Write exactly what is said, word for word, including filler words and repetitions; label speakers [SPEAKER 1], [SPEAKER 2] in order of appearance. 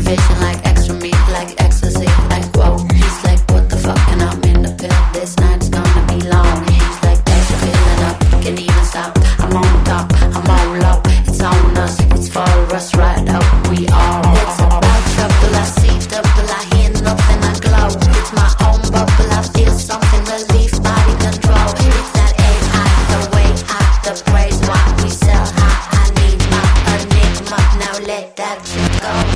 [SPEAKER 1] vision like extra meat, like ecstasy, like whoa. He's like, what the fuck, and I'm in the pill. This night's gonna be long. He's like, thanks for filling up, can't even stop. I'm on top, I'm all up. It's on us, it's for us, right up. We are. It's about trouble, I see double, I hear nothing, I glow. It's my own bubble, I feel something, relief, body control. It's that A I, the way I, the praise, why we sell high. I need my enigma, now let that shit go.